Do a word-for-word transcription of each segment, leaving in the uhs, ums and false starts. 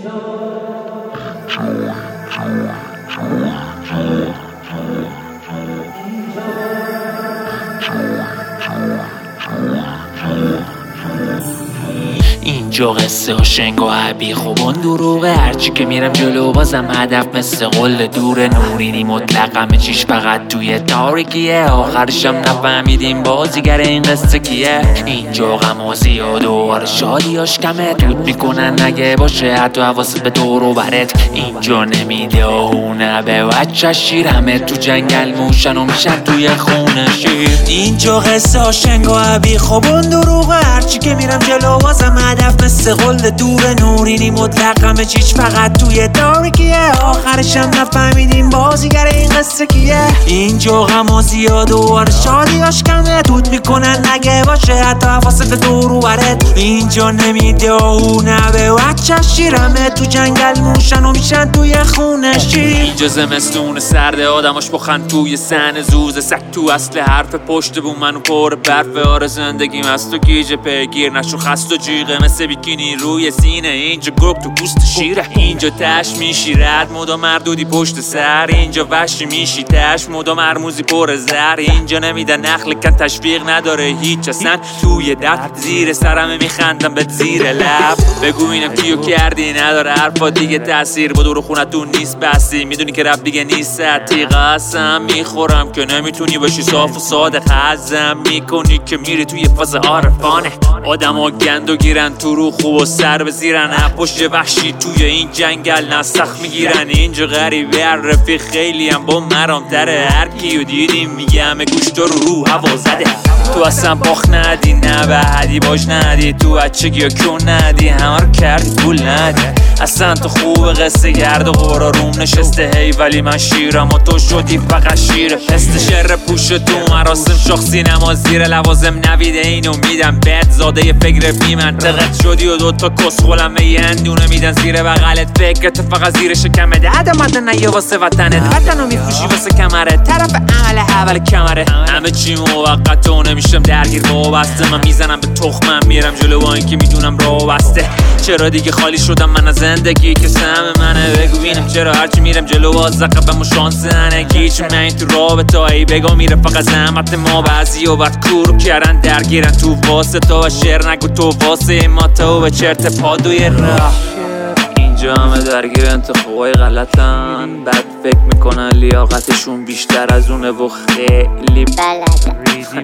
اینجا قصه و شنگ و عبی خوبان دروغه، هرچی که میرم جلو بازم هدف مثل قل دور. نورینی مطلق همه چیش فقط توی تاریکیه، آخرشم نفهمیدیم بازیگر این قصه کیه. اینجا غم و زیاد و آره شادیاش کمه، دود میکنن نگه باشه حتی حواست به دور و برت. اینجا نمیده آهونه به بچه شیر، همه تو جنگل موشن و میشن توی خونه شیر. اینجا قصه و شنگ و عبی خوبان دروغه، هرچی که میرم جلو بازم هدف مثل قل دور. نورینی مطلق همه چیش فقط توی تاریکیه، آخرشم نفهمیدیم بازیگر این قصه کیه. اینجا غم و زیاد و آره شادیاش کمه، دود میکنن نگه باشه حتی حواست دور و برت. اینجا نمیده آهونه به بچه شیر، همه تو جنگل موشن و میشن توی خونه شیر. اینجا زمستون سرده آدماش بخن توی سن زوزه، سک تو اصل حرف پشت بوم منو پر برف. آره زندگیم از تو گیجه پیگیر نشو خست و جیغه، مثل بیکینی روی سینه اینجا گرگ تو پوست شیره. اینجا تش میشی رد مدام مردودی پشت سر، اینجا وحشی میشی تش مدام مرموزی پر زر. اینجا نمیدن نخل کن تشویق نداره هیچ اصلا، توی درد زیر سرمه میخندم به زیر لب. بگو اینم کیو کردی نداره حرفا دیگه تاثیر، با دور خونتون نیست بسی میدونی که رب دیگه نیست سطحی. قسم میخورم که نمیتونی باشی صاف و ساده، خزم میکنی که میری توی فاز عارفانه. آدم ها گندو گیرن تو رو خوب و سر بزیرن، پشت وحشی توی این جنگل نسخ میگیرن. اینجا غریبه هر رفیق خیلی هم با مرام تره، هر کیو دیدیم میگه همه گوشت رو رو هوا زده. تو اصلا باخ ندی نه به حدی باش ندی، تو بچگی ها کن ندی همه رو کردی پول ندی. اصلا تو خوب قصه گرد و غورا روم نشسته هی، ولی من شیرم و تو شدی فقط شیر. پست شر پوش تو مراسم شخصی نما زیر لوازم نویده اینو میدم بد زاده فکر بی منطقت شدی و دوتا کس خولم یه اندونه میدن زیر بغلت، فکرت فقط زیر شکمه ده مده نه واسه وطنت، وطنو میفروشی واسه کمره، طرف عمل حول کمره. همه چی موقت و نمیشم درگیر با بسته، من میزنم به تخمم میرم جلو با اینکه میدونم راه بسته. چرا دیگه خالی شدم من از زندگی که سهم منه، بگو بینم چرا هرچی میرم جلو باز عقبم و شانس هنگی. چون من این تو رابطه هایی بگو میره فقط زحمت ما، بعضی و بعد کورو کردن درگیرن تو واسه تو و شعر نگو تو واسه ما تو به چرت پادوی راه. اینجا همه درگیر انتخابای غلطن، بعد فکر میکنن لیاقتشون بیشتر از اونه و خیلی بلدن.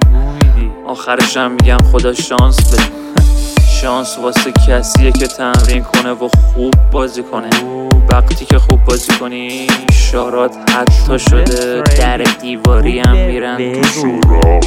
آخرش هم میگم خدا شانس بده، شانس واسه کسیه که تمرین کنه و خوب بازی کنه. وقتی که خوب بازی کنی اشارات حتی شده در دیواری هم میرن تو سوراخ.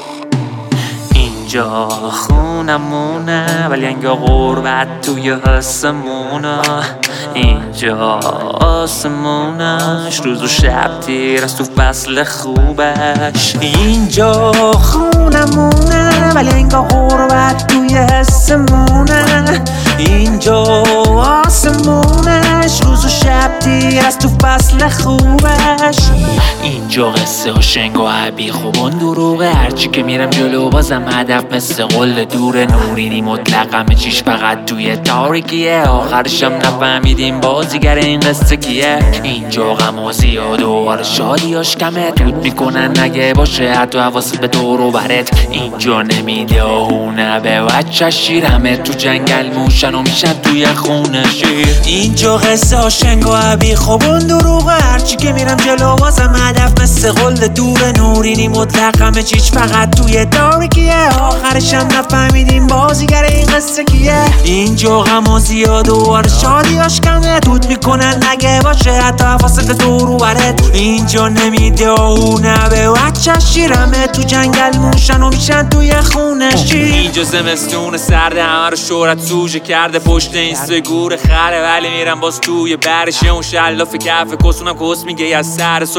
اینجا خونمونه ولی انگا غربت توی حسمونه، اینجا آسمونش روز و شب تیر از تو فصل خوبش. اینجا خونمونه ولی انگا غربت توی حسمونه، اینجا آسمونش روز و شب تیر از تو فصل خوبش. اینجا قصه و شنگ و عبی خوبان دروغه، هرچی که میرم جلو بازم هدف مثل قل دور. نورینی مطلق همه چیش فقط توی تاریکیه، آخرشم نفهمیدیم بازیگر این قصه کیه. اینجا غم و زیاد و آره شادیاش کمه، دود میکنن نگه باشه حتی حواست به دور و برت. اینجا نمیده آهونه به بچه شیر، همه تو جنگل موشن و میشن توی خونه شیر. اینجا قصه ها شنگ و عبی خوبان دروغه، هرچی که میرم جلو بازم هدف مثل قل دور. نورینی مطلق همه چیش فقط توی تاریکیه، آخرشم نفهمیدیم بازیگر این قصه کیه. اینجا غم و زیاد و آره شادیاش کمه، دود میکنن نگه باشه حتی حواست دور و برت. اینجا نمیده آهونه به بچه شیر، همه تو جنگل موشن و میشن توی خونه شیر. اینجا زمستون سرده همه رو شهرت سوژه کرده پشت این سگور خره، ولی میرم باز توی برشه اون شلاف کف کسونم کس میگه از سر صبح میچرخه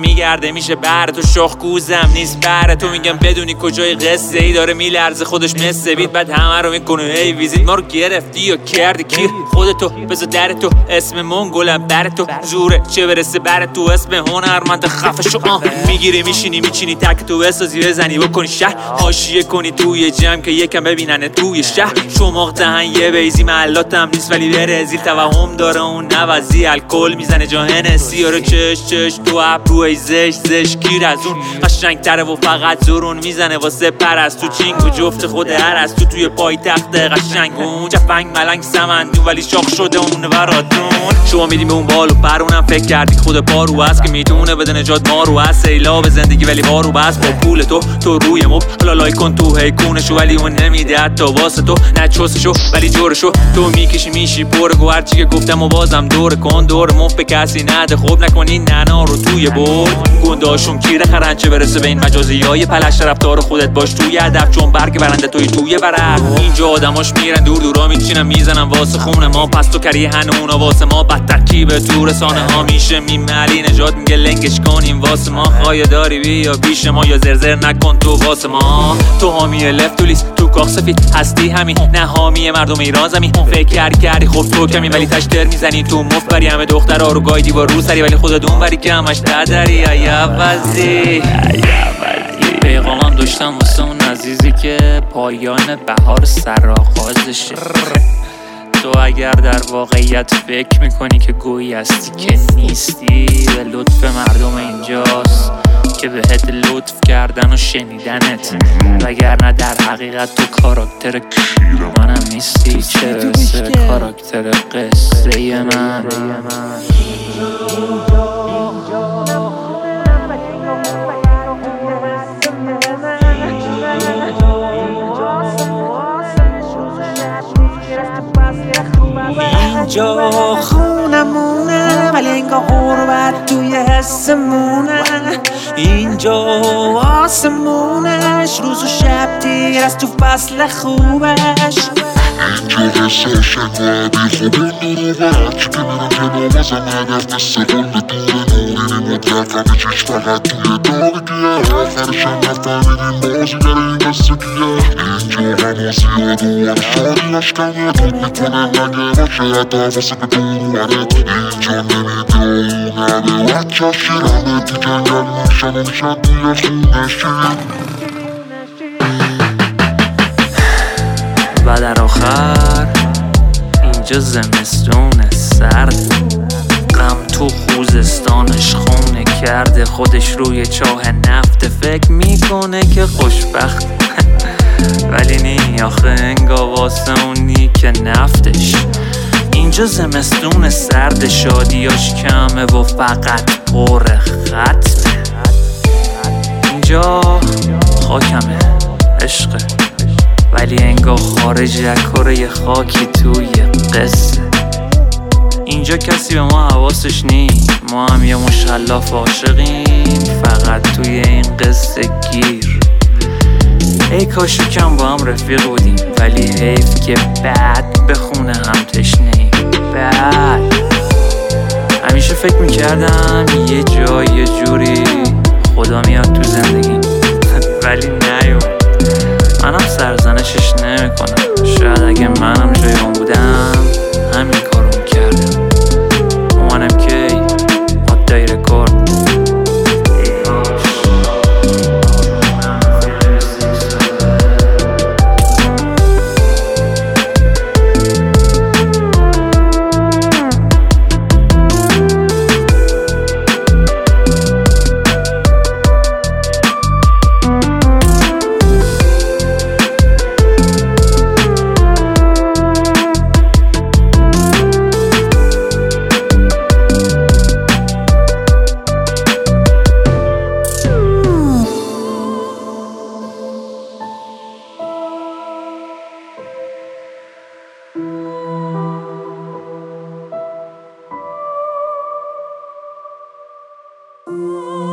میگرده میشه بر تو شخ کوزم نیست بر تو میگم بدونی کجای قصه ای داره میلرزه خودش مثل بید بعد همه رو میکنه ای ویزیت ما رو گرفتی یا کردی کی خودتو بذار در تو اسم منگولم بر تو زوره چه برسه بر تو اسم هنرمند خفه شو آه میگیری میشینی میچینی تک تو بسازی بزنی بکنی شهر حاشیه کنی توی جمع که یکم ببینن توی شهر شما دهن یه بیزی محلاتم نیست ولی برزیل توهم داره اون نوازی الکل میزنه جا هنسی آره چش چش تو ابروی زش زش گیر از اون قشنگ تره و فقط زورون میزنه واسه پرست تو چینگ و جفت خود هر از تو توی پای تخت قشنگ اون جفنگ ملنگ سمندون ولی شاخ شده اون براتون شما میدیم به اون بالو پرونم فکر کردی خود پارو هست که میتونه بده نجات ما رو از سیلاب زندگی ولی بارو بس با پول تو تو روی مب حالا لایک کن تو هیکونشو ولی اون نمیده حتی واسه تو نچوسشو ولی جورشو تو میکشی میشی پر گو هرچی که گفتم و بازم دور کن دور مف به کسی نده خوب نکنی ننا رو توی برد گنداشون کیره خرنچه برسه به این مجازی های پلش رفتار خودت باش توی ادب چون برگ برنده توی توی برق اینجا آدماش میرن دور دورا میچینن میزنن واسه خونه ما پس تو کری هنونا واسه ما بد ترکیب تو رسانه ها میشه میملی نجات میگه لنگش کنیم واسه ما خواهی داری بیا بیش ما یا زرزر نکن تو واسه ما تو حامی لفت تو لیست تو کاخ سفید هستی همین نه حامی مردم ایران زمین فکر کردی کردی خب تو کمی ولی تشتر میزنی تو مفبری همه دخترها رو گایدی با رو سری ولی خودت اونوری که همش تدری ای عوضی پیغامم داشتم واسه اون عزیزی که پایان بهار سرآغازشه تو اگر در واقعیت فکر میکنی که گویی هستی که نیستی به لطف مردم اینجاست که بهت لطف کردن و شنیدنت وگرنه در حقیقت تو کاراکتر منم نیستی چه برسه کاراکتر قصه من اینجا خونمونه ولی انگار غربت توی حسمونه اینجا آسمونش روز و شب تیر از تو فصل خوبش اینجا حسا شنگو عبی خوبون دروبه هرچی که میرم جلو بازم هدف مثل قول دور نورینی مدرک همه چیش فقط توی دارگیه آخرشم نفهمیدیم بازیگر این قصه کیه اینجا هماسی و دوار شادیش کمه دود میکنه نگه باشه حتی واسه که دوروبرت اینجا نمیده و نده بچه شیرمه تو جنگل میشن و میشن توی خونه شیر و در آخر اینجا زمستون سرد غم تو خوزستانش خونه کرده خودش روی چاه نفت فکر میکنه که خوشبخت ولی نی آخه انگا واسه اونی که نفتش اینجا زمستون سرد شادیاش کمه و فقط پر ختمه اینجا خاکمه عشقه ولی انگار خارج کره خاکی توی قصه اینجا کسی به ما حواسش نی ما هم یه مشلاف عاشقیم فقط توی این قصه گیر ای کاشو کم با هم رفیق بودیم ولی حیف که بعد بخونه هم تشنه ایم بعد همیشه فکر میکردم یه جای یه جوری خدا میاد تو زندگی ولی نیوم منم سرزنشش نمی کنم شاید اگه منم جای اون بودم همین کارو میکردم اومانم کی مادای رکورد Ooh.